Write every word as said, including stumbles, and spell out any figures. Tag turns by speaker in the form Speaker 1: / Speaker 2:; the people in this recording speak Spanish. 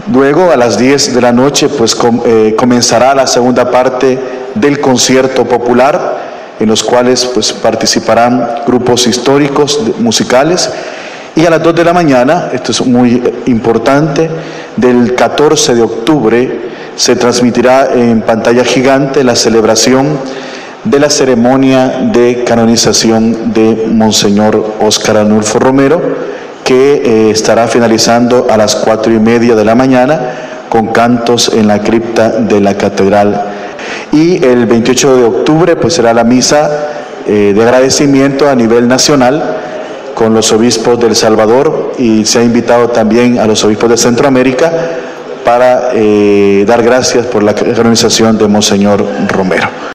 Speaker 1: Luego, a las diez de la noche, pues com, eh, comenzará la segunda parte del concierto popular, en los cuales pues participarán grupos históricos musicales. Y a las dos de la mañana, esto es muy importante, del catorce de octubre se transmitirá en pantalla gigante la celebración de la ceremonia de canonización de Monseñor Óscar Arnulfo Romero, que eh, estará finalizando a las cuatro y media de la mañana con cantos en la cripta de la catedral. Y el veintiocho de octubre pues será la misa eh, de agradecimiento a nivel nacional con los obispos de El Salvador, y se ha invitado también a los obispos de Centroamérica para eh, dar gracias por la canonización de Monseñor Romero.